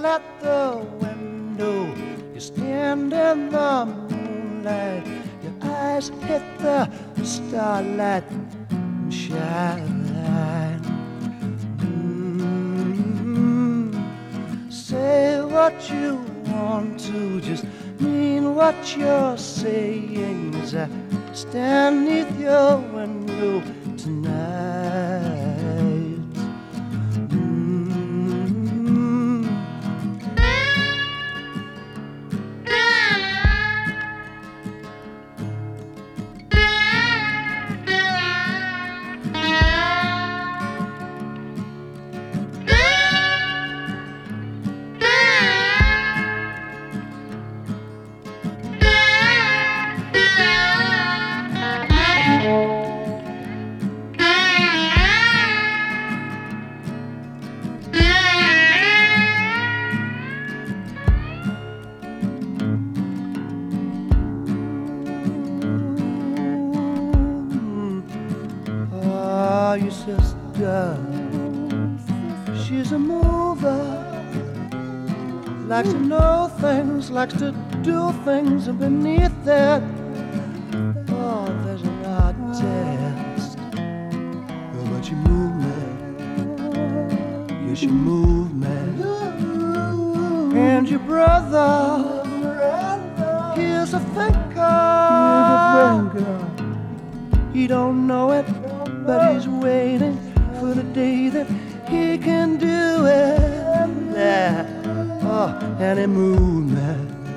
at the window. You stand in the moonlight, your eyes hit the starlight and shine. Say what you want to, just mean what you're saying as I stand neath your window tonight. Your sister, she's a mover, likes to know things, likes to do things, and beneath that, oh, there's an artist. Oh, but you move me, yes, you move me. And your brother, he's a thinker. He don't know it, but he's waiting for the day that he can do it. Yeah. Oh, and he moved me.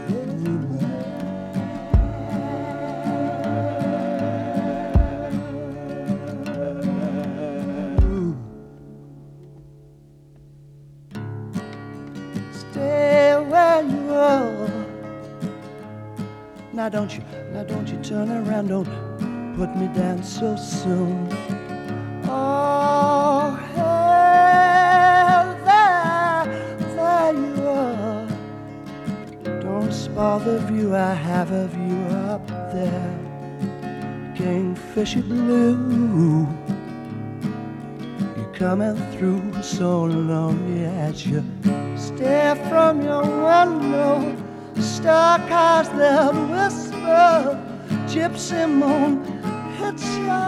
Stay where you are. Now don't you turn around, don't put me down so soon. Oh, hey, there you are. Don't spoil the view I have of you up there, Kingfisher blue. You're coming through so lonely as you stare from your window. Star cars that whisper, gypsy moon hits your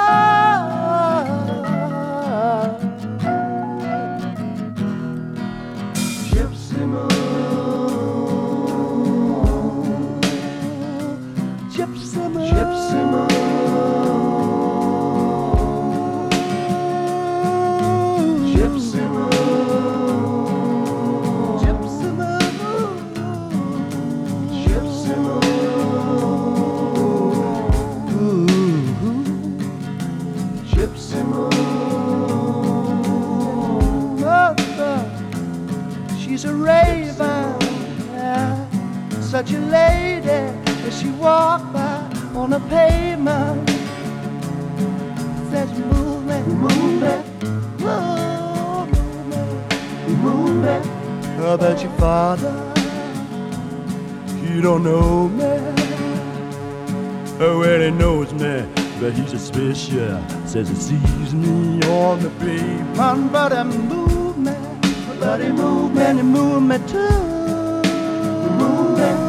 gypsy moon, gypsy moon, gypsy moon, gypsy moon, gypsy moon, gypsy moon. Gypsy moon, she's a raven, yeah. Such a lady as she walked by on the pavement. Says movement, movement, movement, movement. How about your father? You don't know me. Oh, well, he knows me, but he's suspicious. Says he sees me on the pavement, but he moved me, but he moved me, and he moved me too. He moved me,